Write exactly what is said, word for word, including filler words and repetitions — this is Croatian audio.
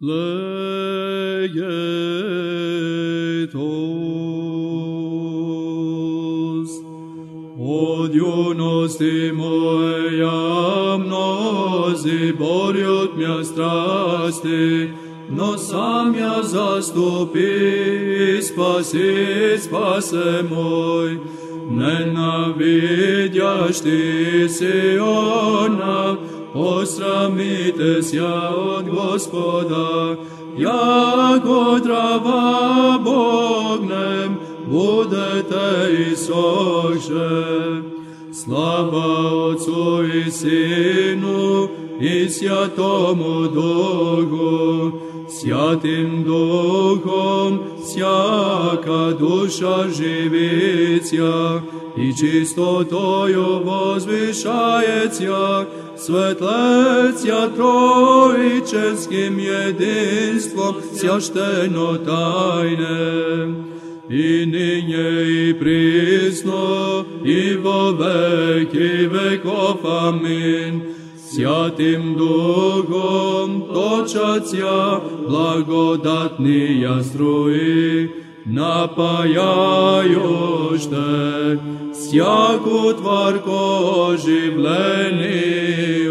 Legetos. Od junosti moja mnozi borjot mja strasti, no sam ja zastupi, spasi, spase moj. Nenavidjaš ti Siona, posramites ja od Gospoda, jako trava bognem, budete i soše. Slava Otcu i Sinu i Sjatomu Duhu, Sjatim Duhom sjaka duša živicja i čistotою возвышается, светлеться троичевским единством священно тайне. И ныне и присно, и во веки веков. Аминь. Святым Духом точатся благодатные струи, напаяющие всяку тварь оживление.